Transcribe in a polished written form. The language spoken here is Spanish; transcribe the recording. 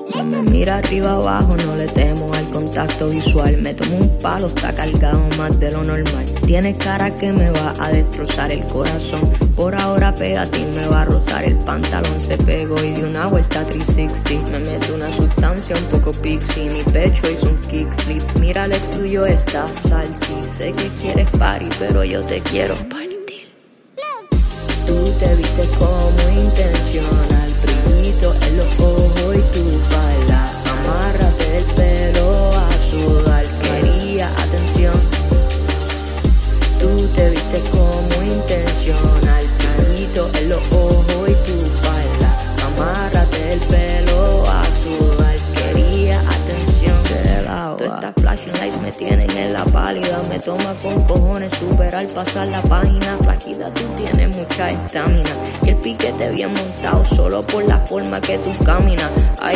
No me mira arriba abajo, no le temo al contacto visual. Me tomo un palo, está cargado más de lo normal. Tienes cara que me va a destrozar el corazón. Por ahora pégate y me va a rozar el pantalón. Se pegó y de una vuelta 360. Me meto una sustancia un poco pixie. Mi pecho hizo un kickflip. Mira el ex tuyo está salty. Sé que quieres party, pero yo te quiero partir. Tú te viste como intencional, brillito en los ojos y tu falda. Amárrate el pelo a sudar, quería atención. Tú te viste como intencional, brillito en los ojos y tu falda. Amárrate el pelo a sudar, quería atención. Todas estas flashing lights me tienen en la pálida. Me toma con cojones superar, pasar la página. Flaquita, tú tienes mucha estamina y el piquete bien montado solo por la forma que tú caminas.